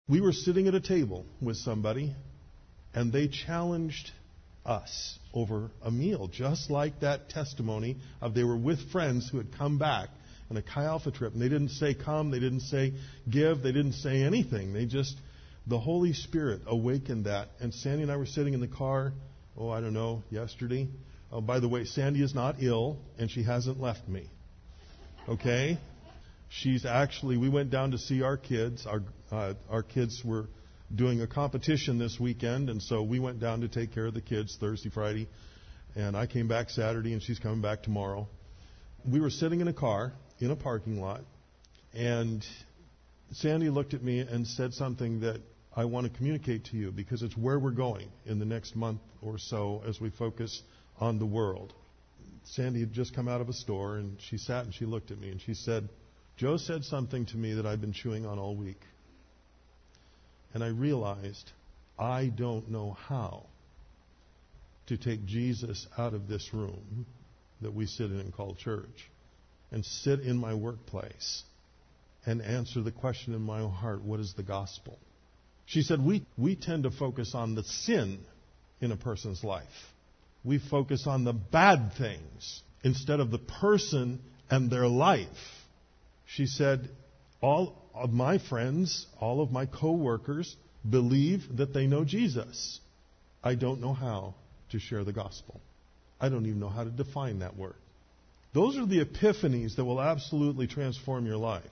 We were sitting at a table with somebody, and they challenged us over a meal, just like that testimony of they were with friends who had come back on a Chi Alpha trip, and they didn't say come, they didn't say give, they didn't say anything. The Holy Spirit awakened that. And Sandy and I were sitting in the car, yesterday. Oh, by the way, Sandy is not ill, and she hasn't left me. Okay? We went down to see our kids. Our kids were doing a competition this weekend, and so we went down to take care of the kids Thursday, Friday, and I came back Saturday, and she's coming back tomorrow. We were sitting in a car in a parking lot, and Sandy looked at me and said something that I want to communicate to you because it's where we're going in the next month or so as we focus on the world. Sandy had just come out of a store, and she sat and she looked at me, and she said, Joe said something to me that I've been chewing on all week. And I realized I don't know how to take Jesus out of this room that we sit in and call church and sit in my workplace and answer the question in my heart, what is the gospel? She said, we tend to focus on the sin in a person's life. We focus on the bad things instead of the person and their life. She said, all of my friends, all of my co-workers believe that they know Jesus. I don't know how to share the gospel. I don't even know how to define that word. Those are the epiphanies that will absolutely transform your life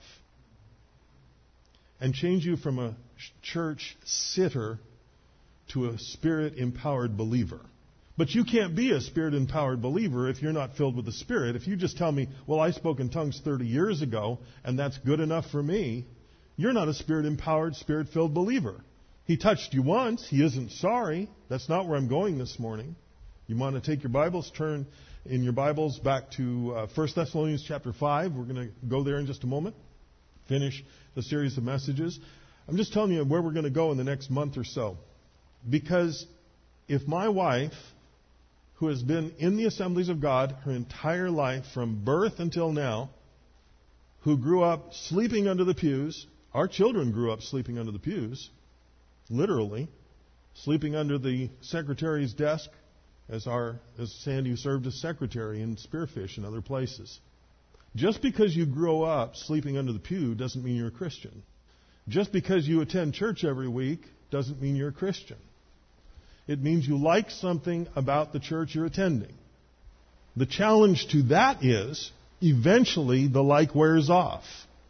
and change you from a church sitter to a Spirit-empowered believer. But you can't be a Spirit-empowered believer if you're not filled with the Spirit. If you just tell me, well, I spoke in tongues 30 years ago, and that's good enough for me, you're not a Spirit-empowered, Spirit-filled believer. He touched you once. He isn't sorry. That's not where I'm going this morning. You want to take your Bibles, turn in your Bibles back to 1 Thessalonians chapter 5. We're going to go there in just a moment, finish the series of messages. I'm just telling you where we're going to go in the next month or so. Because if my wife, who has been in the assemblies of God her entire life from birth until now, who grew up sleeping under the pews, our children grew up sleeping under the pews, literally, sleeping under the secretary's desk as Sandy served as secretary in Spearfish and other places. Just because you grow up sleeping under the pew doesn't mean you're a Christian. Just because you attend church every week doesn't mean you're a Christian. It means you like something about the church you're attending. The challenge to that is, eventually the like wears off.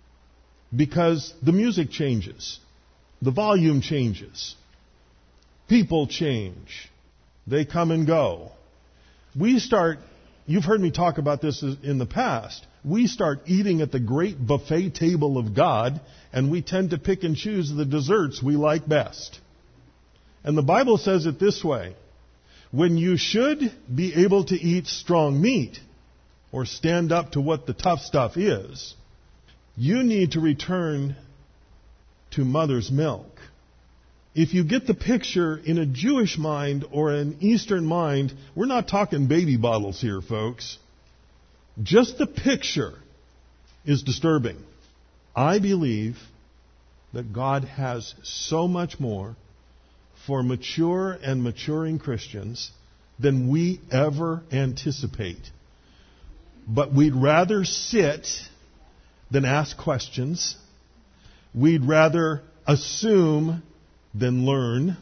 Because the music changes. The volume changes. People change. They come and go. You've heard me talk about this in the past. We start eating at the great buffet table of God, and we tend to pick and choose the desserts we like best. And the Bible says it this way: when you should be able to eat strong meat or stand up to what the tough stuff is, you need to return to mother's milk. If you get the picture in a Jewish mind or an Eastern mind, we're not talking baby bottles here, folks. Just the picture is disturbing. I believe that God has so much more for mature and maturing Christians than we ever anticipate. But we'd rather sit than ask questions. We'd rather assume than learn.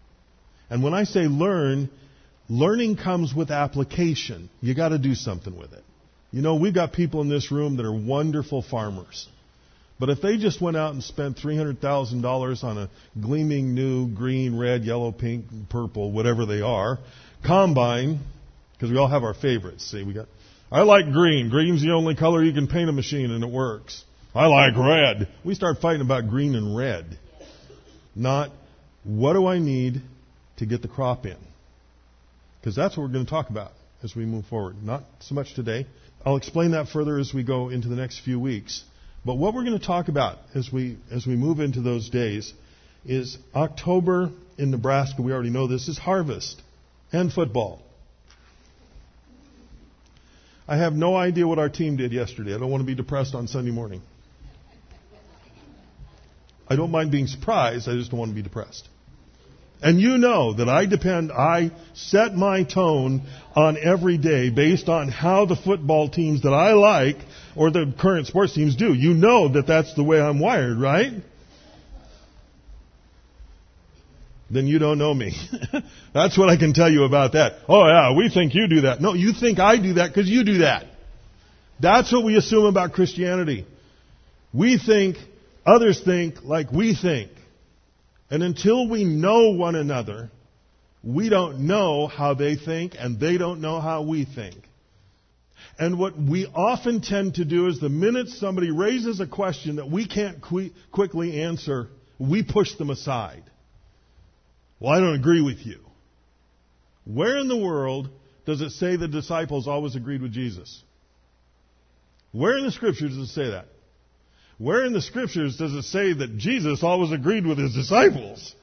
And when I say learn, learning comes with application. You got to do something with it. You know, we've got people in this room that are wonderful farmers. But if they just went out and spent $300,000 on a gleaming new green, red, yellow, pink, purple, whatever they are, combine, because we all have our favorites. See, I like green. Green's the only color you can paint a machine and it works. I like red. We start fighting about green and red. Not, what do I need to get the crop in? Because that's what we're going to talk about as we move forward. Not so much today. I'll explain that further as we go into the next few weeks. But what we're going to talk about as we move into those days is October in Nebraska. We already know this is harvest and football. I have no idea what our team did yesterday. I don't want to be depressed on Sunday morning. I don't mind being surprised. I just don't want to be depressed. And you know that I set my tone on every day based on how the football teams that I like or the current sports teams do. You know that that's the way I'm wired, right? Then you don't know me. That's what I can tell you about that. Oh yeah, we think you do that. No, you think I do that because you do that. That's what we assume about Christianity. We think, others think like we think. And until we know one another, we don't know how they think, and they don't know how we think. And what we often tend to do is the minute somebody raises a question that we can't quickly answer, we push them aside. Well, I don't agree with you. Where in the world does it say the disciples always agreed with Jesus? Where in the Scriptures does it say that? Where in the Scriptures does it say that Jesus always agreed with his disciples?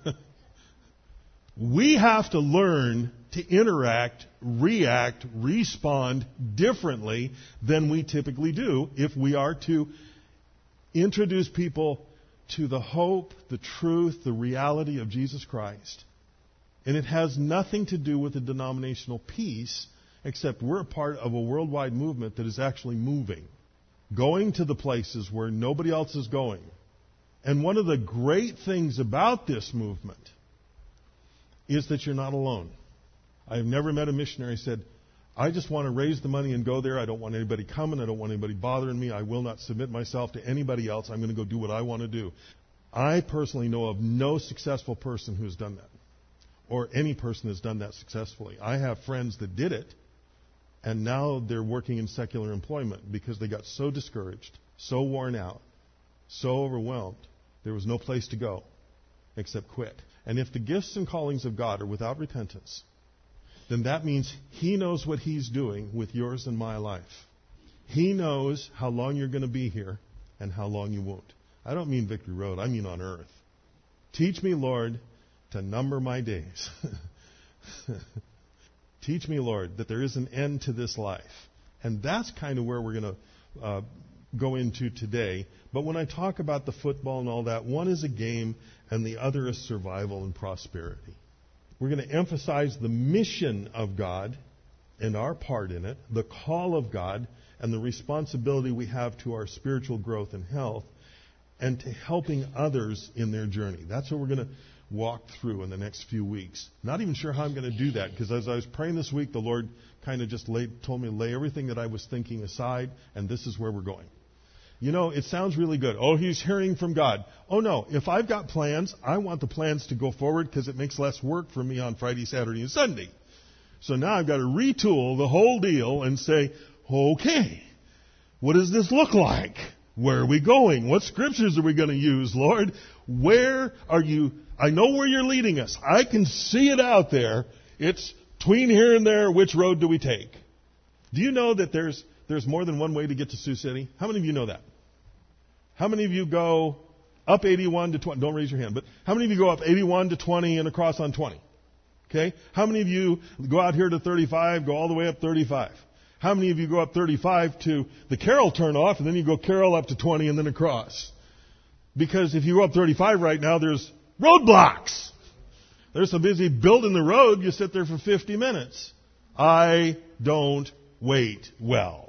We have to learn to interact, react, respond differently than we typically do if we are to introduce people to the hope, the truth, the reality of Jesus Christ. And it has nothing to do with a denominational piece, except we're a part of a worldwide movement that is actually moving. Going to the places where nobody else is going. And one of the great things about this movement is that you're not alone. I've never met a missionary who said, I just want to raise the money and go there. I don't want anybody coming. I don't want anybody bothering me. I will not submit myself to anybody else. I'm going to go do what I want to do. I personally know of no successful person who has done that, or any person that's done that successfully. I have friends that did it, and now they're working in secular employment because they got so discouraged, so worn out, so overwhelmed, there was no place to go except quit. And if the gifts and callings of God are without repentance, then that means He knows what He's doing with yours and my life. He knows how long you're going to be here and how long you won't. I don't mean Victory Road, I mean on earth. Teach me, Lord, to number my days. Teach me, Lord, that there is an end to this life. And that's kind of where we're going to go into today. But when I talk about the football and all that, one is a game and the other is survival and prosperity. We're going to emphasize the mission of God and our part in it, the call of God, and the responsibility we have to our spiritual growth and health, and to helping others in their journey. That's what we're going to walk through in the next few weeks. Not even sure how I'm going to do that, because as I was praying this week, the Lord kind of just told me to lay everything that I was thinking aside, and this is where we're going. You know, it sounds really good. Oh, he's hearing from God. Oh, no. If I've got plans, I want the plans to go forward because it makes less work for me on Friday, Saturday, and Sunday. So now I've got to retool the whole deal and say, okay, what does this look like? Where are we going? What scriptures are we going to use, Lord? Where are you? I know where you're leading us. I can see it out there. It's between here and there. Which road do we take? Do you know that there's more than one way to get to Sioux City? How many of you know that? How many of you go up 81 to 20? Don't raise your hand, but how many of you go up 81 to 20 and across on 20? Okay? How many of you go out here to 35, go all the way up 35? How many of you go up 35 to the Carroll turnoff, and then you go Carroll up to 20 and then across? Because if you go up 35 right now, there's roadblocks. They're so busy building the road, you sit there for 50 minutes. I don't wait well.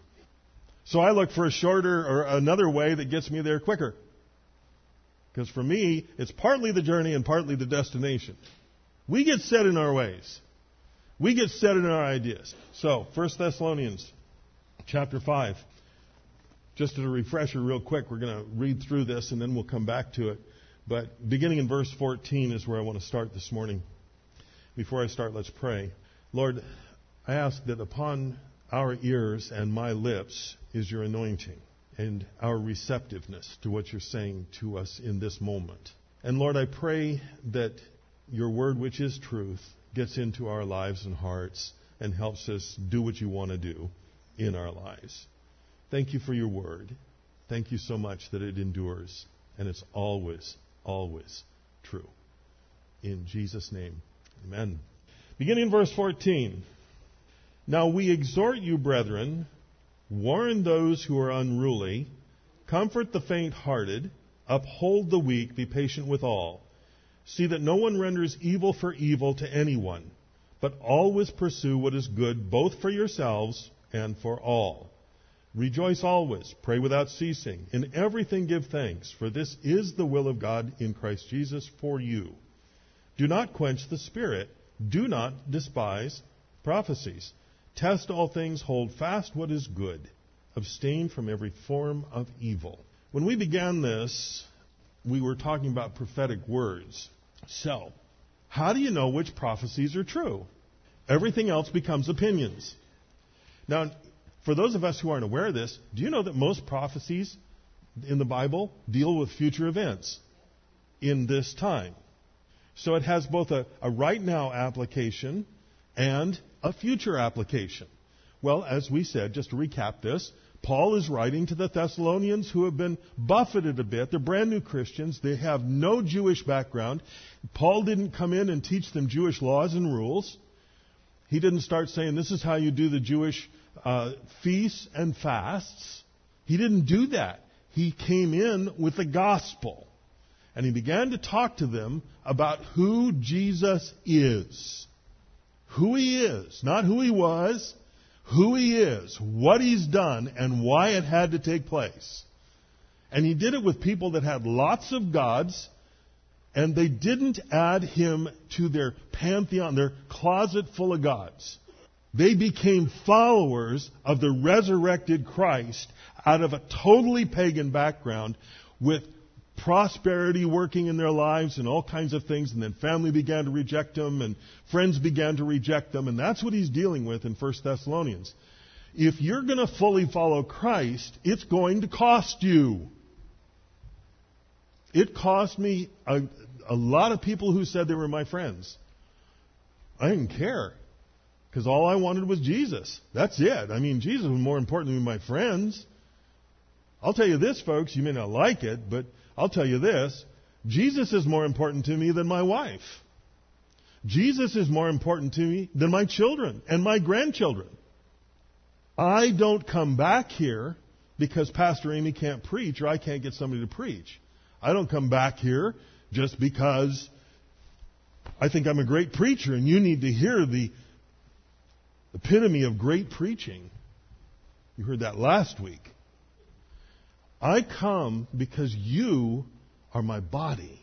So I look for a shorter or another way that gets me there quicker. Because for me, it's partly the journey and partly the destination. We get set in our ways. We get set in our ideas. So, 1 Thessalonians chapter 5. Just as a refresher real quick, we're going to read through this and then we'll come back to it. But beginning in verse 14 is where I want to start this morning. Before I start, let's pray. Lord, I ask that upon our ears and my lips is your anointing and our receptiveness to what you're saying to us in this moment. And Lord, I pray that your word, which is truth, gets into our lives and hearts and helps us do what you want to do in our lives. Thank you for your word. Thank you so much that it endures and it's always, always true. In Jesus' name, amen. Beginning in verse 14. Now we exhort you, brethren, warn those who are unruly, comfort the faint-hearted, Uphold the weak, be patient with all. See that no one renders evil for evil to anyone, but always pursue what is good, both for yourselves and for all. Rejoice always, pray without ceasing. In everything give thanks, for this is the will of God in Christ Jesus for you. Do not quench the Spirit. Do not despise prophecies. Test all things, hold fast what is good. Abstain from every form of evil. When we began this, we were talking about prophetic words. So, how do you know which prophecies are true? Everything else becomes opinions. Now, for those of us who aren't aware of this, do you know that most prophecies in the Bible deal with future events in this time? So it has both a right now application and a future application. Well, as we said, just to recap this, Paul is writing to the Thessalonians who have been buffeted a bit. They're brand new Christians. They have no Jewish background. Paul didn't come in and teach them Jewish laws and rules. He didn't start saying, this is how you do the Jewish feasts and fasts. He didn't do that. He came in with the gospel. And he began to talk to them about who Jesus is. Who he is. Not who he was. Who he is. What he's done. And why it had to take place. And he did it with people that had lots of gods. And they didn't add him to their pantheon, their closet full of gods. They became followers of the resurrected Christ out of a totally pagan background with prosperity working in their lives and all kinds of things. And then family began to reject them and friends began to reject them. And that's what he's dealing with in 1 Thessalonians. If you're going to fully follow Christ, it's going to cost you. It cost me a lot of people who said they were my friends. I didn't care. Because all I wanted was Jesus. That's it. I mean, Jesus was more important than my friends. I'll tell you this, folks. You may not like it, but I'll tell you this. Jesus is more important to me than my wife. Jesus is more important to me than my children and my grandchildren. I don't come back here because Pastor Amy can't preach or I can't get somebody to preach. I don't come back here just because I think I'm a great preacher and you need to hear the epitome of great preaching. You heard that last week. I come because you are my body.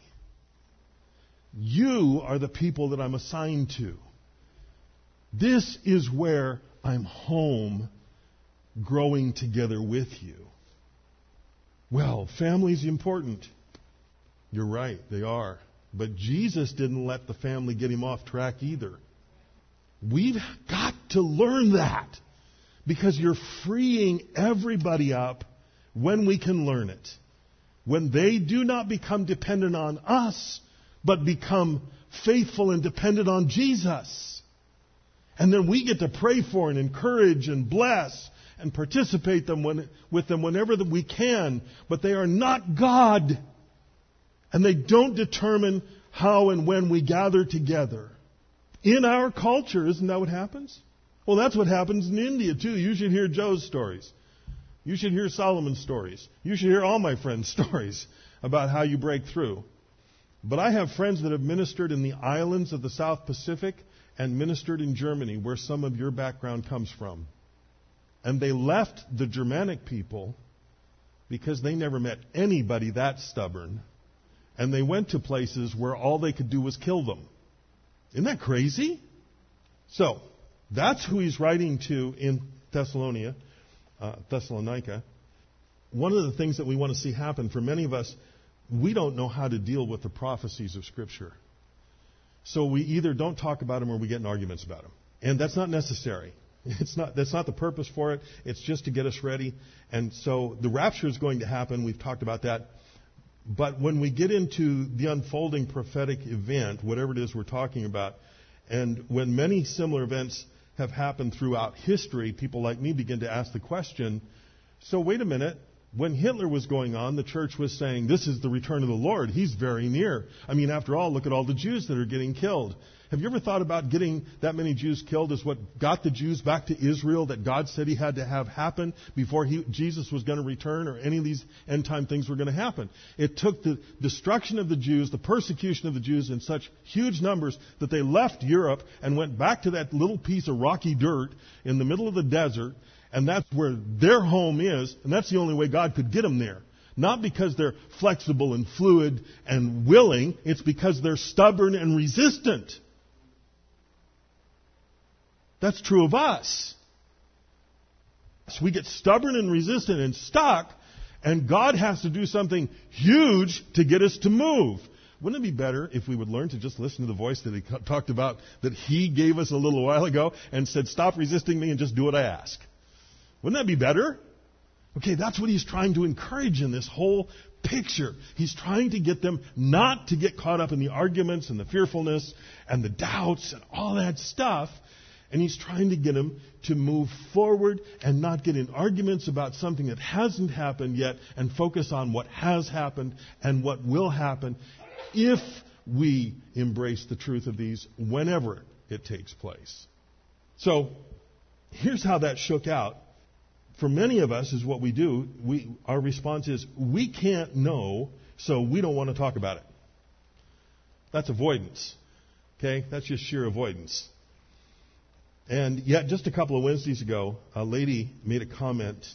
You are the people that I'm assigned to. This is where I'm home, growing together with you. Well, family's important. You're right, they are. But Jesus didn't let the family get him off track either. We've got to learn that because you're freeing everybody up when we can learn it. When they do not become dependent on us, but become faithful and dependent on Jesus. And then we get to pray for and encourage and bless and participate with them whenever that we can. But they are not God. And they don't determine how and when we gather together. In our culture, isn't that what happens? Well, that's what happens in India, too. You should hear Joe's stories. You should hear Solomon's stories. You should hear all my friends' stories about how you break through. But I have friends that have ministered in the islands of the South Pacific and ministered in Germany, where some of your background comes from. And they left the Germanic people because they never met anybody that stubborn. And they went to places where all they could do was kill them. Isn't that crazy? So, that's who he's writing to in Thessalonica. One of the things that we want to see happen for many of us, we don't know how to deal with the prophecies of Scripture. So we either don't talk about them or we get in arguments about them. And that's not necessary. That's not the purpose for it. It's just to get us ready. And so the rapture is going to happen. We've talked about that. But when we get into the unfolding prophetic event, whatever it is we're talking about, and when many similar events have happened throughout history, people like me begin to ask the question, so wait a minute, When Hitler was going on, the church was saying, this is the return of the Lord. He's very near. I mean, after all, look at all the Jews that are getting killed. Have you ever thought about getting that many Jews killed as what got the Jews back to Israel that God said he had to have happen before Jesus was going to return or any of these end time things were going to happen? It took the destruction of the Jews, the persecution of the Jews in such huge numbers that they left Europe and went back to that little piece of rocky dirt in the middle of the desert. And that's where their home is, and that's the only way God could get them there. Not because they're flexible and fluid and willing, it's because they're stubborn and resistant. That's true of us. So we get stubborn and resistant and stuck, and God has to do something huge to get us to move. Wouldn't it be better if we would learn to just listen to the voice that he talked about, that he gave us a little while ago, and said, stop resisting me and just do what I ask? Wouldn't that be better? Okay, that's what he's trying to encourage in this whole picture. He's trying to get them not to get caught up in the arguments and the fearfulness and the doubts and all that stuff. And he's trying to get them to move forward and not get in arguments about something that hasn't happened yet and focus on what has happened and what will happen if we embrace the truth of these whenever it takes place. So here's how that shook out. For many of us is what we do. Our response is, we can't know, so we don't want to talk about it. That's avoidance. Okay? That's just sheer avoidance. And yet, just a couple of Wednesdays ago, a lady made a comment,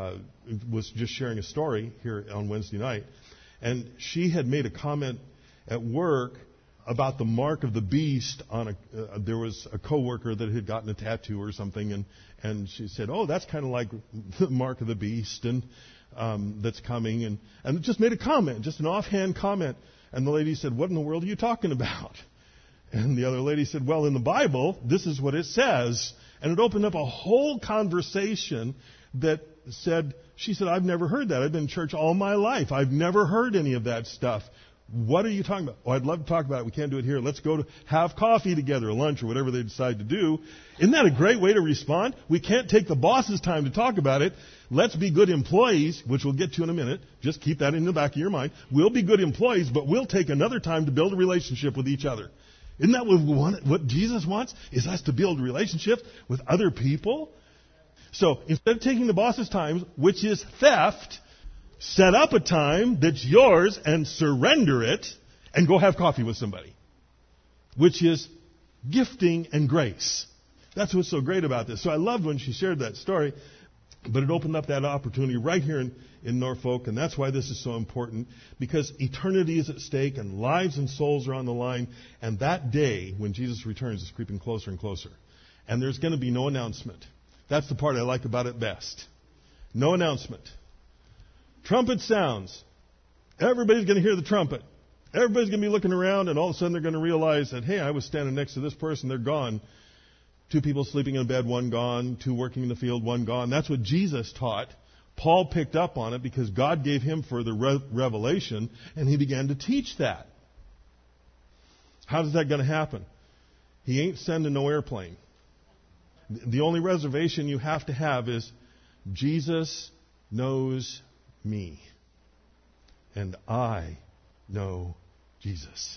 was just sharing a story here on Wednesday night, and she had made a comment at work about the mark of the beast on there was a coworker that had gotten a tattoo or something, and she said, oh, that's kind of like the mark of the beast and that's coming, and just made a comment, just an offhand comment. And the lady said, what in the world are you talking about? And the other lady said, well, in the Bible, this is what it says. And it opened up a whole conversation that said, she said, I've never heard that. I've been in church all my life. I've never heard any of that stuff. What are you talking about? Oh, I'd love to talk about it. We can't do it here. Let's go to have coffee together, or lunch, or whatever they decide to do. Isn't that a great way to respond? We can't take the boss's time to talk about it. Let's be good employees, which we'll get to in a minute. Just keep that in the back of your mind. We'll be good employees, but we'll take another time to build a relationship with each other. Isn't that what we want? What Jesus wants is us to build relationships with other people. So instead of taking the boss's time, which is theft, set up a time that's yours and surrender it and go have coffee with somebody, which is gifting and grace. That's what's so great about this. So I loved when she shared that story, but it opened up that opportunity right here in Norfolk, and that's why this is so important, because eternity is at stake and lives and souls are on the line, and that day when Jesus returns is creeping closer and closer. And there's going to be no announcement. That's the part I like about it best. No announcement. Trumpet sounds. Everybody's going to hear the trumpet. Everybody's going to be looking around, and all of a sudden they're going to realize that, hey, I was standing next to this person, they're gone. 2 people sleeping in a bed, 1 gone. 2 working in the field, 1 gone. That's what Jesus taught. Paul picked up on it because God gave him further revelation, and he began to teach that. How's that going to happen? He ain't sending no airplane. The only reservation you have to have is Jesus knows me, and I know Jesus.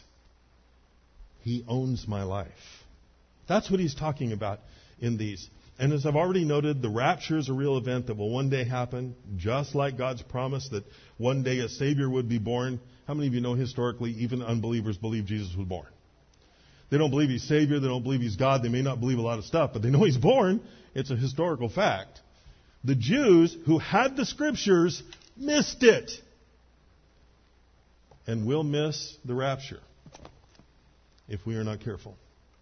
He owns my life. That's what he's talking about in these. And as I've already noted, the rapture is a real event that will one day happen, just like God's promise that one day a Savior would be born. How many of you know historically even unbelievers believe Jesus was born? They don't believe he's Savior, they don't believe he's God, they may not believe a lot of stuff, but they know he's born. It's a historical fact. The Jews who had the Scriptures missed it. And will miss the rapture if we are not careful.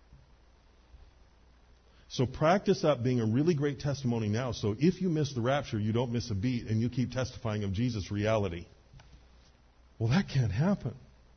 So practice up being a really great testimony now, so if you miss the rapture, you don't miss a beat and you keep testifying of Jesus' reality. Well, that can't happen.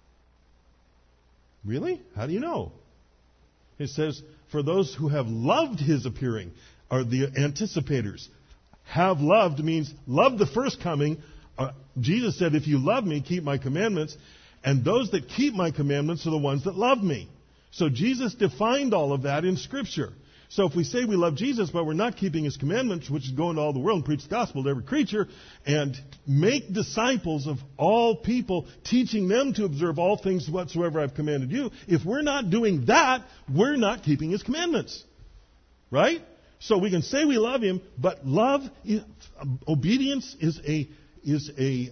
Really? How do you know? It says, for those who have loved his appearing, are the anticipators. Have loved means love the first coming. Jesus said, if you love me, keep my commandments. And those that keep my commandments are the ones that love me. So Jesus defined all of that in Scripture. So if we say we love Jesus, but we're not keeping His commandments, which is go into all the world and preach the gospel to every creature, and make disciples of all people, teaching them to observe all things whatsoever I've commanded you, if we're not doing that, we're not keeping His commandments. Right? So we can say we love Him, but obedience is a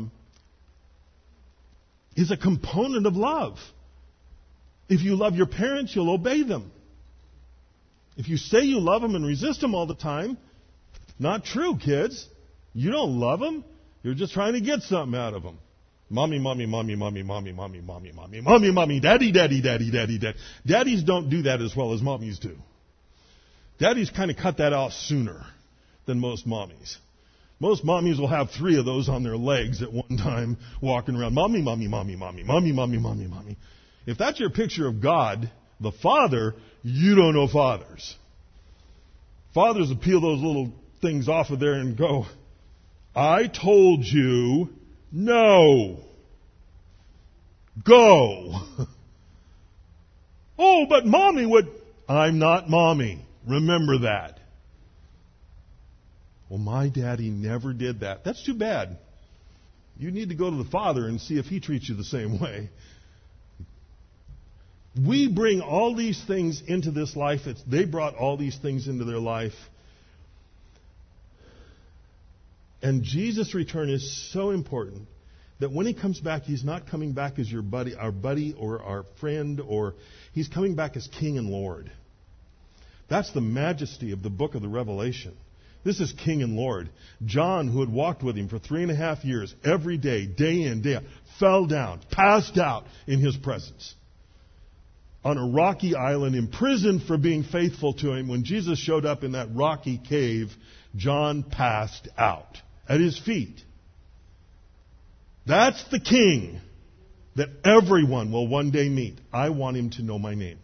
component of love. If you love your parents, you'll obey them. If you say you love them and resist them all the time, not true, kids. You don't love them. You're just trying to get something out of them. Mommy, mommy, mommy, mommy, mommy, mommy, mommy, mommy, mommy, mommy, daddy, daddy, daddy, daddy, daddy. Daddies don't do that as well as mommies do. Daddies kind of cut that off sooner than most mommies. Most mommies will have 3 of those on their legs at one time, walking around. Mommy, mommy, mommy, mommy, mommy, mommy, mommy, mommy. If that's your picture of God, the Father, you don't know fathers. Fathers will peel those little things off of there and go, I told you, no. Go. Oh, but mommy would. I'm not mommy. Remember that. Well, my daddy never did that. That's too bad. You need to go to the Father and see if He treats you the same way. We bring all these things into this life. They brought all these things into their life. And Jesus' return is so important that when He comes back, He's not coming back as our buddy or our friend, or He's coming back as King and Lord. That's the majesty of the book of the Revelation. This is King and Lord. John, who had walked with Him for 3.5 years, every day, day in, day out, fell down, passed out in His presence. On a rocky island, imprisoned for being faithful to Him. When Jesus showed up in that rocky cave, John passed out at His feet. That's the King that everyone will one day meet. I want him to know my name.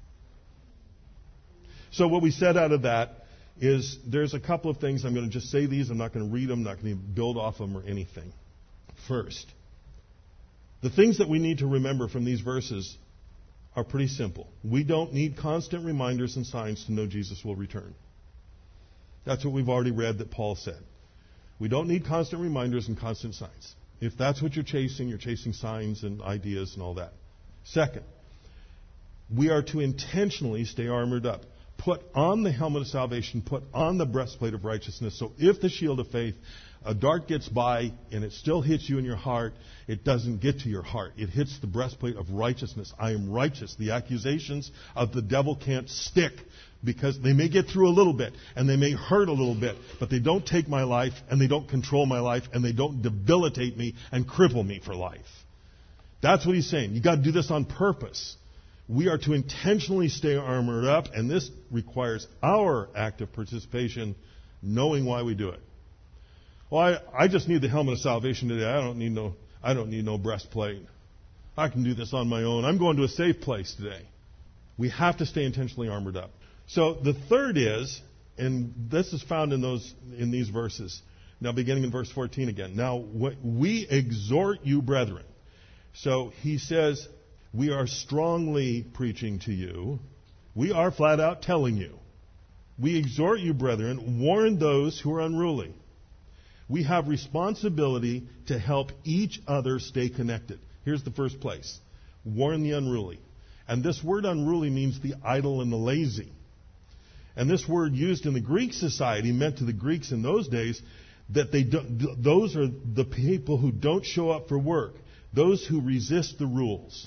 So what we said out of that is there's a couple of things. I'm going to just say these. I'm not going to read them. I'm not going to build off them or anything. First, the things that we need to remember from these verses are pretty simple. We don't need constant reminders and signs to know Jesus will return. That's what we've already read that Paul said. We don't need constant reminders and constant signs. If that's what you're chasing signs and ideas and all that. Second, we are to intentionally stay armored up. Put on the helmet of salvation, put on the breastplate of righteousness, so if the shield of faith, a dart gets by and it still hits you in your heart, it doesn't get to your heart. It hits the breastplate of righteousness. I am righteous. The accusations of the devil can't stick because they may get through a little bit and they may hurt a little bit, but they don't take my life and they don't control my life and they don't debilitate me and cripple me for life. That's what he's saying. You've got to do this on purpose. We are to intentionally stay armored up, and this requires our active participation, knowing why we do it. Well, I just need the helmet of salvation today. I don't need no breastplate. I can do this on my own. I'm going to a safe place today. We have to stay intentionally armored up. So the third is, and this is found in these verses. Now beginning in verse 14 again. Now we exhort you, brethren. So he says, we are strongly preaching to you. We are flat out telling you. We exhort you, brethren, warn those who are unruly. We have responsibility to help each other stay connected. Here's the first place. Warn the unruly. And this word unruly means the idle and the lazy. And this word used in the Greek society meant to the Greeks in those days that those are the people who don't show up for work. Those who resist the rules.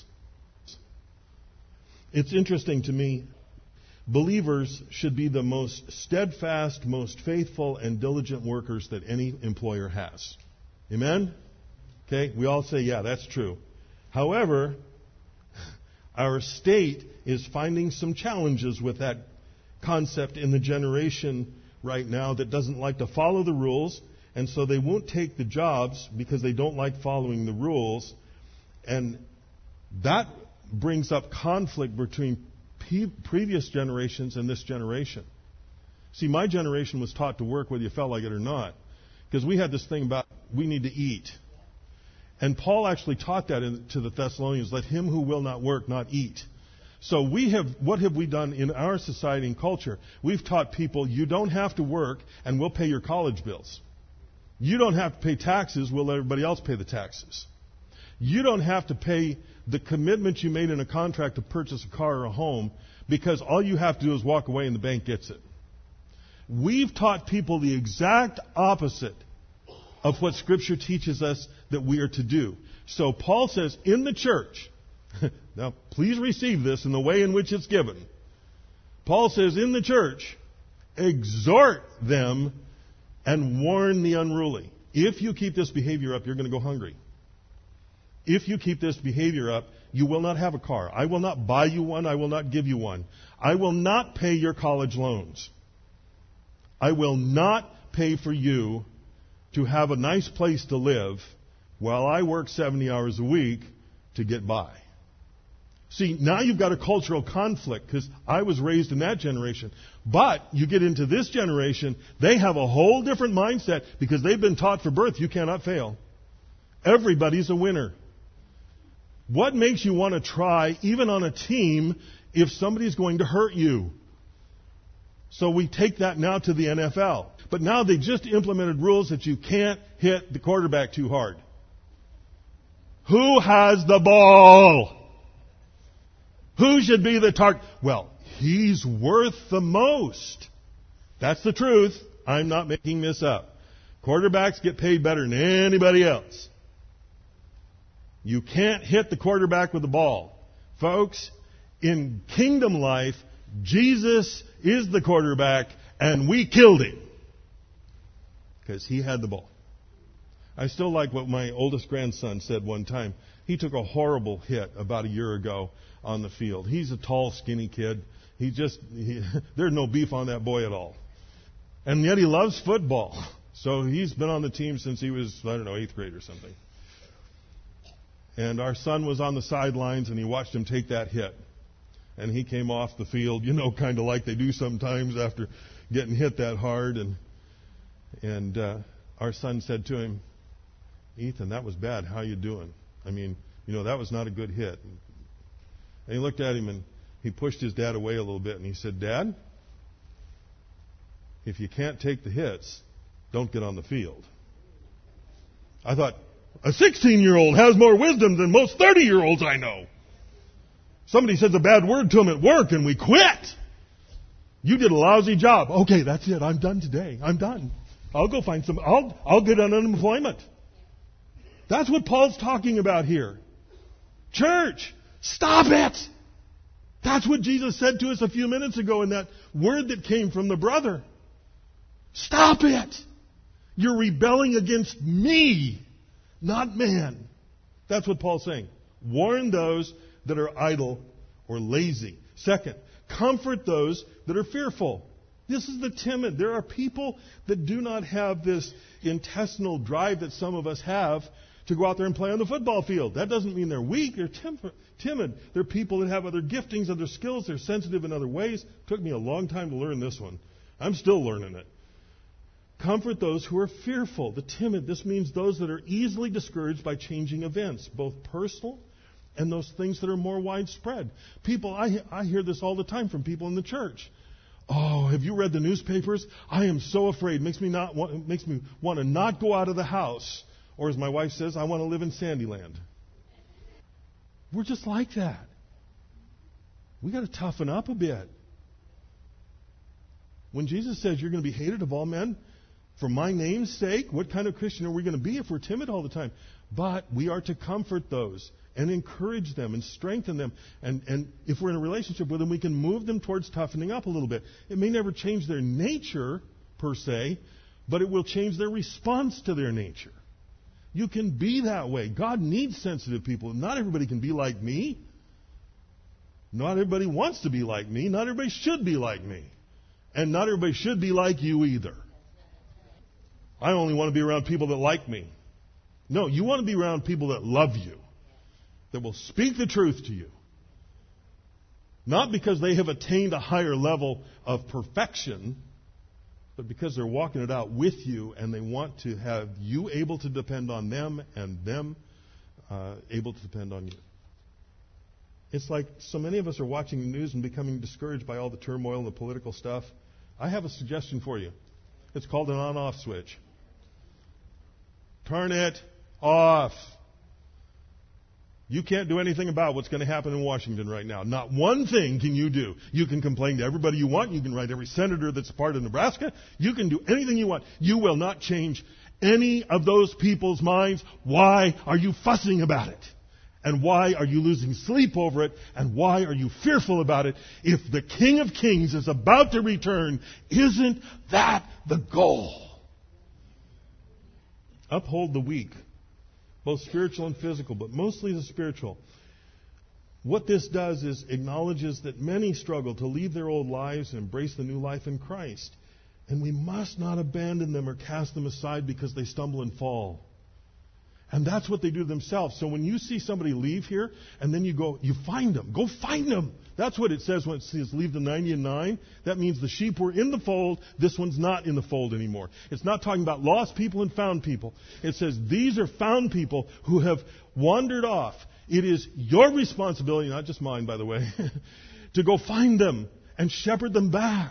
It's interesting to me, believers should be the most steadfast, most faithful, and diligent workers that any employer has. Amen? Okay, we all say, yeah, that's true. However, our state is finding some challenges with that concept in the generation right now that doesn't like to follow the rules, and so they won't take the jobs because they don't like following the rules, and that brings up conflict between previous generations and this generation. See, my generation was taught to work whether you felt like it or not, because we had this thing about we need to eat. And Paul actually taught that to the Thessalonians, let him who will not work not eat. So what have we done in our society and culture? We've taught people you don't have to work and we'll pay your college bills. You don't have to pay taxes, we'll let everybody else pay the taxes. You don't have to pay the commitment you made in a contract to purchase a car or a home because all you have to do is walk away and the bank gets it. We've taught people the exact opposite of what Scripture teaches us that we are to do. So Paul says in the church, now please receive this in the way in which it's given. Paul says in the church, exhort them and warn the unruly. If you keep this behavior up, you're going to go hungry. If you keep this behavior up, you will not have a car. I will not buy you one. I will not give you one. I will not pay your college loans. I will not pay for you to have a nice place to live while I work 70 hours a week to get by. See, now you've got a cultural conflict because I was raised in that generation. But you get into this generation, they have a whole different mindset because they've been taught for birth you cannot fail. Everybody's a winner. What makes you want to try, even on a team, if somebody's going to hurt you? So we take that now to the NFL. But now they just implemented rules that you can't hit the quarterback too hard. Who has the ball? Who should be the target? Well, he's worth the most. That's the truth. I'm not making this up. Quarterbacks get paid better than anybody else. You can't hit the quarterback with the ball. Folks, in kingdom life, Jesus is the quarterback, and we killed him because he had the ball. I still like what my oldest grandson said one time. He took a horrible hit about a year ago on the field. He's a tall, skinny kid. There's no beef on that boy at all. And yet he loves football. So he's been on the team since he was, 8th grade or something. And our son was on the sidelines, and he watched him take that hit. And he came off the field, kind of like they do sometimes after getting hit that hard. And our son said to him, Ethan, that was bad. How you doing? I mean, that was not a good hit. And he looked at him, and he pushed his dad away a little bit, and he said, Dad, if you can't take the hits, don't get on the field. I thought, a 16-year-old has more wisdom than most 30-year-olds I know. Somebody says a bad word to him at work, and we quit. You did a lousy job. Okay, that's it. I'm done today. I'm done. I'll go find some. I'll get on unemployment. That's what Paul's talking about here. Church, stop it. That's what Jesus said to us a few minutes ago in that word that came from the brother. Stop it. You're rebelling against me, not man. That's what Paul's saying. Warn those that are idle or lazy. Second, comfort those that are fearful. This is the timid. There are people that do not have this intestinal drive that some of us have to go out there and play on the football field. That doesn't mean they're weak. They're timid. They're people that have other giftings, other skills. They're sensitive in other ways. It took me a long time to learn this one. I'm still learning it. Comfort those who are fearful. The timid, this means those that are easily discouraged by changing events, both personal and those things that are more widespread. People, I hear this all the time from people in the church. Oh, have you read the newspapers? I am so afraid. Makes me want to not go out of the house. Or as my wife says, I want to live in Sandyland. We're just like that. We got to toughen up a bit. When Jesus says you're going to be hated of all men for my name's sake, what kind of Christian are we going to be if we're timid all the time? But we are to comfort those and encourage them and strengthen them. And if we're in a relationship with them, we can move them towards toughening up a little bit. It may never change their nature, per se, but it will change their response to their nature. You can be that way. God needs sensitive people. Not everybody can be like me. Not everybody wants to be like me. Not everybody should be like me. And not everybody should be like you either. I only want to be around people that like me. No, you want to be around people that love you, that will speak the truth to you. Not because they have attained a higher level of perfection, but because they're walking it out with you and they want to have you able to depend on them and them able to depend on you. It's like so many of us are watching the news and becoming discouraged by all the turmoil and the political stuff. I have a suggestion for you. It's called an on-off switch. Turn it off. You can't do anything about what's going to happen in Washington right now. Not one thing can you do. You can complain to everybody you want. You can write every senator that's part of Nebraska. You can do anything you want. You will not change any of those people's minds. Why are you fussing about it? And why are you losing sleep over it? And why are you fearful about it? If the King of Kings is about to return, isn't that the goal? Uphold the weak, both spiritual and physical, but mostly the spiritual. What this does is acknowledges that many struggle to leave their old lives and embrace the new life in Christ. And we must not abandon them or cast them aside because they stumble and fall. And that's what they do themselves. So when you see somebody leave here, and then you find them. Go find them. That's what it says when it says leave the 99. That means the sheep were in the fold. This one's not in the fold anymore. It's not talking about lost people and found people. It says these are found people who have wandered off. It is your responsibility, not just mine, by the way, to go find them and shepherd them back.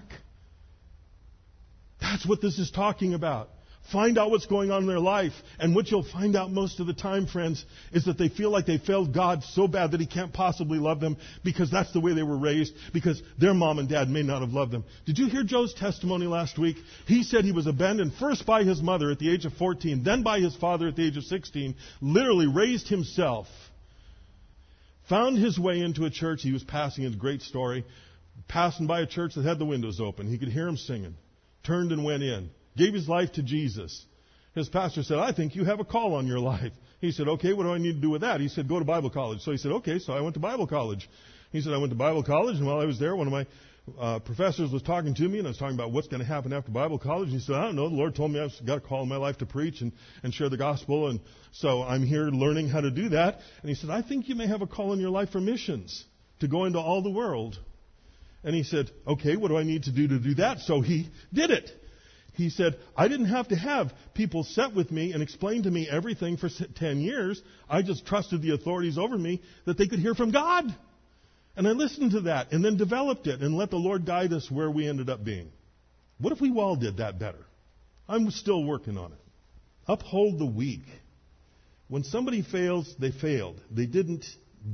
That's what this is talking about. Find out what's going on in their life. And what you'll find out most of the time, friends, is that they feel like they failed God so bad that He can't possibly love them because that's the way they were raised, because their mom and dad may not have loved them. Did you hear Joe's testimony last week? He said he was abandoned first by his mother at the age of 14, then by his father at the age of 16, literally raised himself, found his way into a church. He was passing, his great story, passing by a church that had the windows open. He could hear him singing, turned and went in. Gave his life to Jesus. His pastor said, I think you have a call on your life. He said, okay, what do I need to do with that? He said, go to Bible college. So he said, okay, so I went to Bible college. He said, I went to Bible college, and while I was there, one of my professors was talking to me, and I was talking about what's going to happen after Bible college. And he said, I don't know, the Lord told me I've got a call in my life to preach and share the gospel, and so I'm here learning how to do that. And he said, I think you may have a call in your life for missions, to go into all the world. And he said, okay, what do I need to do that? So he did it. He said, I didn't have to have people sit with me and explain to me everything for 10 years. I just trusted the authorities over me that they could hear from God. And I listened to that and then developed it and let the Lord guide us where we ended up being. What if we all did that better? I'm still working on it. Uphold the weak. When somebody fails, they failed. They didn't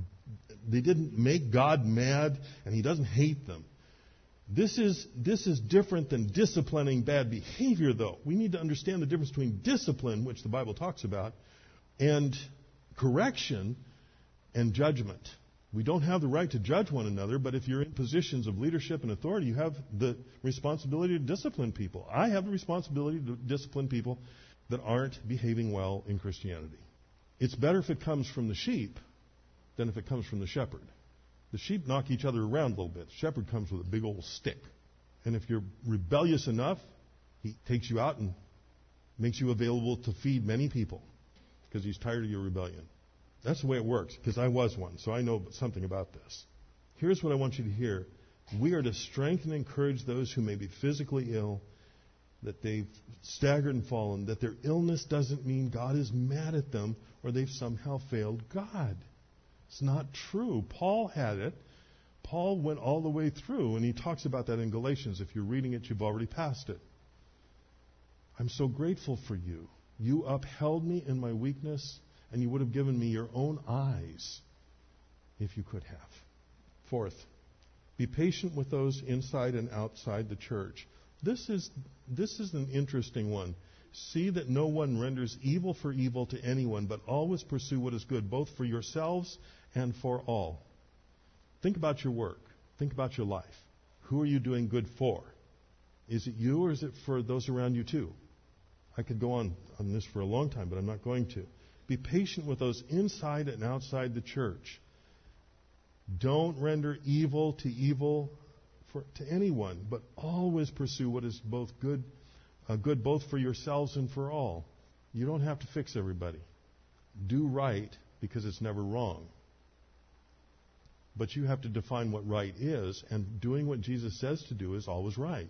make God mad, and He doesn't hate them. This is different than disciplining bad behavior, though. We need to understand the difference between discipline, which the Bible talks about, and correction and judgment. We don't have the right to judge one another, but if you're in positions of leadership and authority, you have the responsibility to discipline people. I have the responsibility to discipline people that aren't behaving well in Christianity. It's better if it comes from the sheep than if it comes from the shepherd. The sheep knock each other around a little bit. The shepherd comes with a big old stick. And if you're rebellious enough, he takes you out and makes you available to feed many people because he's tired of your rebellion. That's the way it works, because I was one, so I know something about this. Here's what I want you to hear. We are to strengthen and encourage those who may be physically ill, that they've staggered and fallen, that their illness doesn't mean God is mad at them or they've somehow failed God. It's not true. Paul had it. Paul went all the way through, and he talks about that in Galatians. If you're reading it, you've already passed it. I'm so grateful for you. You upheld me in my weakness, and you would have given me your own eyes if you could have. Fourth, be patient with those inside and outside the church. This is an interesting one. See that no one renders evil for evil to anyone, but always pursue what is good, both for yourselves and for all. Think about your work. Think about your life. Who are you doing good for? Is it you, or is it for those around you too? I could go on this for a long time, but I'm not going to. Be patient with those inside and outside the church. Don't render evil to anyone, but always pursue what is both good both for yourselves and for all. You don't have to fix everybody. Do right because it's never wrong. But you have to define what right is, and doing what Jesus says to do is always right,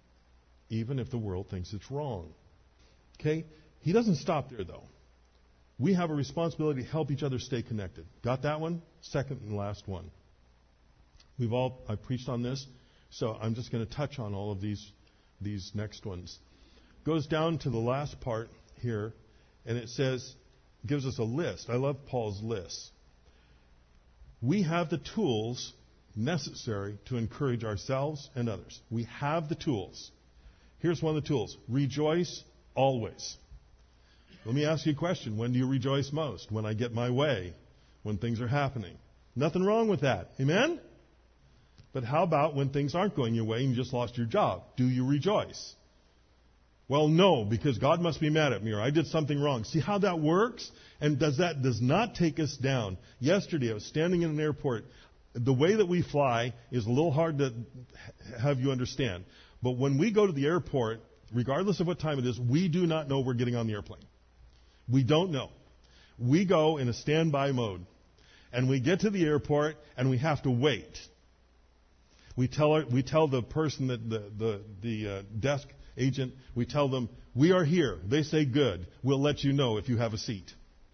even if the world thinks it's wrong. Okay? He doesn't stop there, though. We have a responsibility to help each other stay connected. Got that one? Second and last one. I preached on this, so I'm just going to touch on all of these next ones. Goes down to the last part here, and it gives us a list. I love Paul's list. We have the tools necessary to encourage ourselves and others. We have the tools. Here's one of the tools. Rejoice always. Let me ask you a question. When do you rejoice most? When I get my way. When things are happening. Nothing wrong with that. Amen? But how about when things aren't going your way and you just lost your job? Do you rejoice? Well, no, because God must be mad at me or I did something wrong. See how that works? And does not take us down. Yesterday I was standing in an airport. The way that we fly is a little hard to have you understand. But when we go to the airport, regardless of what time it is, we do not know we're getting on the airplane. We don't know. We go in a standby mode. And we get to the airport and we have to wait. We tell the person that the desk agent, we tell them, we are here. They say good. We'll let you know if you have a seat.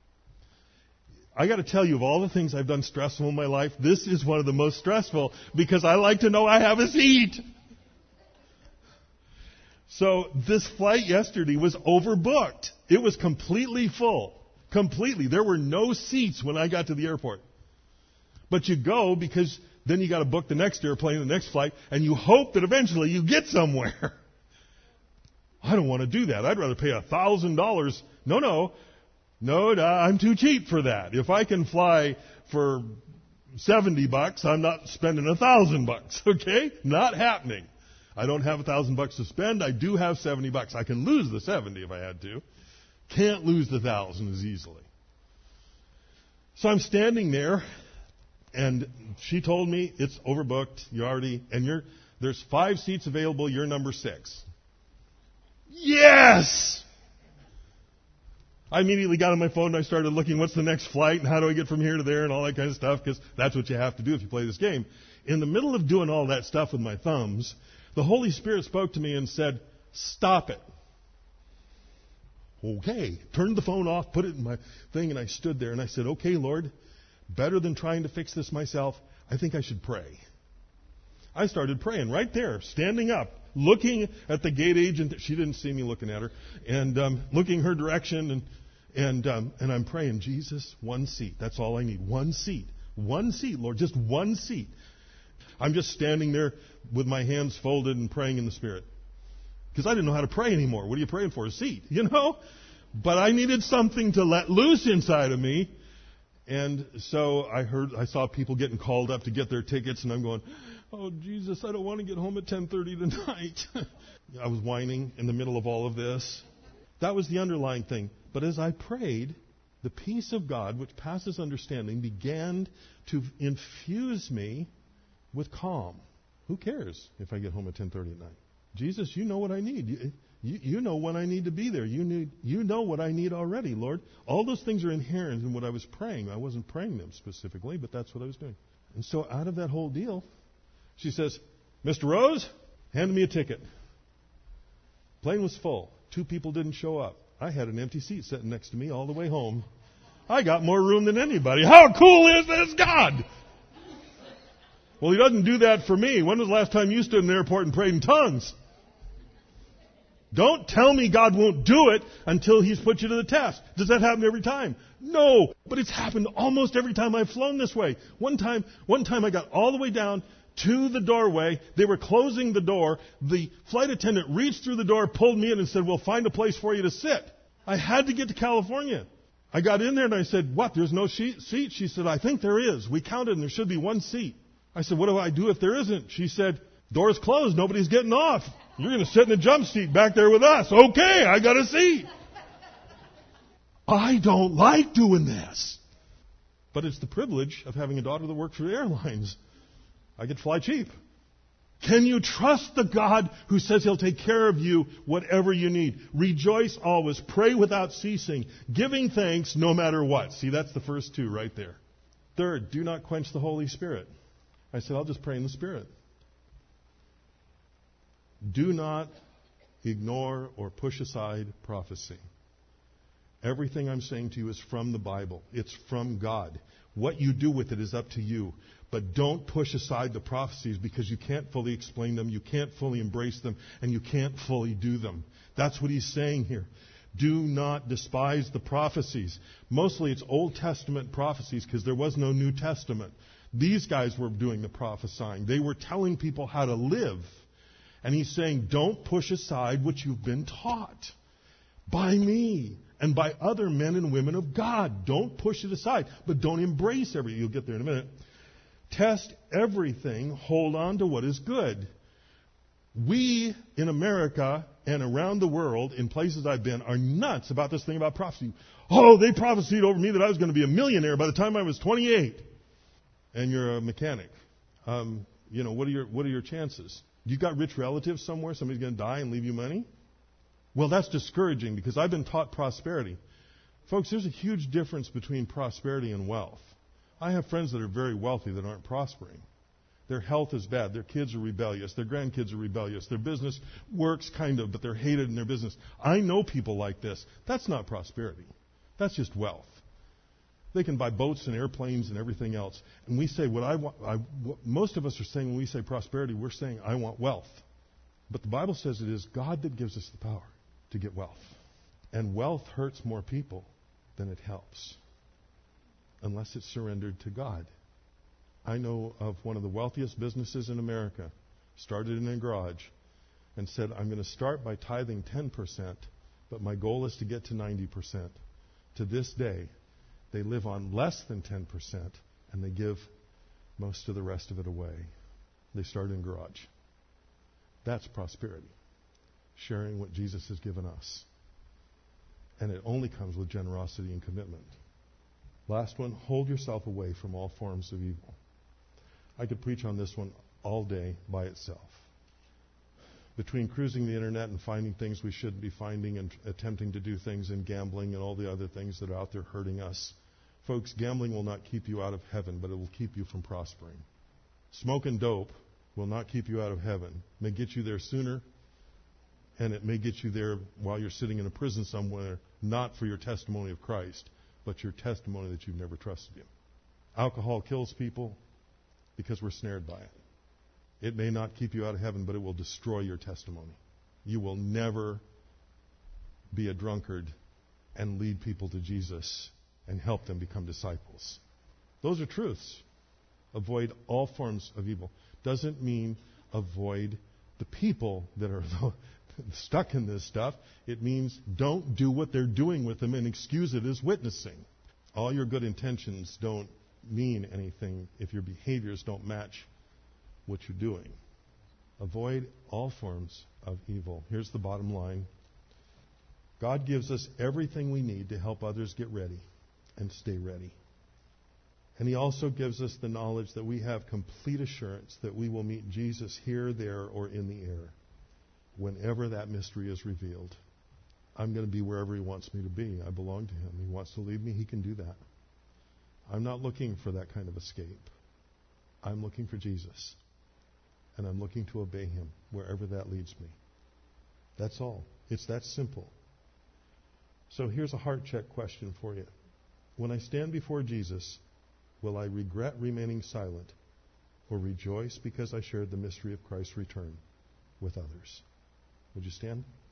I got to tell you, of all the things I've done stressful in my life, this is one of the most stressful because I like to know I have a seat. So this flight yesterday was overbooked. It was completely full. Completely. There were no seats when I got to the airport. But you go because then you got to book the next airplane, the next flight, and you hope that eventually you get somewhere. I don't want to do that. I'd rather pay $1,000. No, I'm too cheap for that. If I can fly for $70, I'm not spending $1,000. Okay? Not happening. I don't have $1,000 to spend. I do have $70. I can lose the 70 if I had to. Can't lose the 1,000 as easily. So I'm standing there, and she told me it's overbooked. There's 5 seats available. You're number 6. Yes! I immediately got on my phone and I started looking, what's the next flight and how do I get from here to there and all that kind of stuff, because that's what you have to do if you play this game. In the middle of doing all that stuff with my thumbs, the Holy Spirit spoke to me and said, stop it. Okay. Turned the phone off, put it in my thing, and I stood there and I said, okay, Lord, better than trying to fix this myself, I think I should pray. I started praying right there, standing up, looking at the gate agent. She didn't see me looking at her, and looking her direction, and I'm praying, Jesus, one seat. That's all I need. One seat. One seat, Lord, just one seat. I'm just standing there with my hands folded and praying in the Spirit. Because I didn't know how to pray anymore. What are you praying for? A seat, you know? But I needed something to let loose inside of me. And so I saw people getting called up to get their tickets, and I'm going, oh, Jesus, I don't want to get home at 10:30 tonight. I was whining in the middle of all of this. That was the underlying thing. But as I prayed, the peace of God, which passes understanding, began to infuse me with calm. Who cares if I get home at 10:30 at night? Jesus, you know what I need. You know when I need to be there. You know what I need already, Lord. All those things are inherent in what I was praying. I wasn't praying them specifically, but that's what I was doing. And so out of that whole deal, she says, Mr. Rose, hand me a ticket. Plane was full. 2 people didn't show up. I had an empty seat sitting next to me all the way home. I got more room than anybody. How cool is this God? Well, He doesn't do that for me. When was the last time you stood in the airport and prayed in tongues? Don't tell me God won't do it until He's put you to the test. Does that happen every time? No, but it's happened almost every time I've flown this way. One time I got all the way down to the doorway. They were closing the door. The flight attendant reached through the door, pulled me in and said, we'll find a place for you to sit. I had to get to California. I got in there and I said, what, there's no seat? She said, I think there is. We counted and there should be 1 seat. I said, what do I do if there isn't? She said, door's closed. Nobody's getting off. You're going to sit in the jump seat back there with us. Okay, I got a seat. I don't like doing this. But it's the privilege of having a daughter that works for the airlines. I get to fly cheap. Can you trust the God who says He'll take care of you whatever you need? Rejoice always. Pray without ceasing. Giving thanks no matter what. See, that's the first 2 right there. Third, do not quench the Holy Spirit. I said, I'll just pray in the Spirit. Do not ignore or push aside prophecy. Everything I'm saying to you is from the Bible. It's from God. What you do with it is up to you. But don't push aside the prophecies because you can't fully explain them, you can't fully embrace them, and you can't fully do them. That's what he's saying here. Do not despise the prophecies. Mostly it's Old Testament prophecies because there was no New Testament. These guys were doing the prophesying. They were telling people how to live. And he's saying, don't push aside what you've been taught by me and by other men and women of God. Don't push it aside, but don't embrace everything. You'll get there in a minute. Test everything. Hold on to what is good. We in America and around the world, in places I've been, are nuts about this thing about prophecy. Oh, they prophesied over me that I was going to be a millionaire by the time I was 28. And you're a mechanic. What are your chances? You got rich relatives somewhere? Somebody's going to die and leave you money? Well, that's discouraging because I've been taught prosperity. Folks, there's a huge difference between prosperity and wealth. I have friends that are very wealthy that aren't prospering. Their health is bad. Their kids are rebellious. Their grandkids are rebellious. Their business works kind of, but they're hated in their business. I know people like this. That's not prosperity. That's just wealth. They can buy boats and airplanes and everything else. And we say what most of us are saying when we say prosperity, we're saying I want wealth. But the Bible says it is God that gives us the power to get wealth. And wealth hurts more people than it helps, unless it's surrendered to God. I know of one of the wealthiest businesses in America, started in a garage, and said, I'm going to start by tithing 10%, but my goal is to get to 90%. To this day, they live on less than 10%, and they give most of the rest of it away. They started in a garage. That's prosperity, sharing what Jesus has given us. And it only comes with generosity and commitment. Last one, hold yourself away from all forms of evil. I could preach on this one all day by itself. Between cruising the internet and finding things we shouldn't be finding and attempting to do things in gambling and all the other things that are out there hurting us, folks, gambling will not keep you out of heaven, but it will keep you from prospering. Smoking dope will not keep you out of heaven. It may get you there sooner, and it may get you there while you're sitting in a prison somewhere, not for your testimony of Christ, but your testimony that you've never trusted Him. Alcohol kills people because we're snared by it. It may not keep you out of heaven, but it will destroy your testimony. You will never be a drunkard and lead people to Jesus and help them become disciples. Those are truths. Avoid all forms of evil. Doesn't mean avoid the people that are stuck in this stuff. It means don't do what they're doing with them and excuse it as witnessing. All your good intentions don't mean anything if your behaviors don't match what you're doing. Avoid all forms of evil. Here's the bottom line. God gives us everything we need to help others get ready and stay ready. And He also gives us the knowledge that we have complete assurance that we will meet Jesus here, there, or in the air whenever that mystery is revealed. I'm going to be wherever He wants me to be. I belong to Him. He wants to lead me. He can do that. I'm not looking for that kind of escape. I'm looking for Jesus. And I'm looking to obey Him wherever that leads me. That's all. It's that simple. So here's a heart check question for you. When I stand before Jesus, will I regret remaining silent or rejoice because I shared the mystery of Christ's return with others? Would you stand?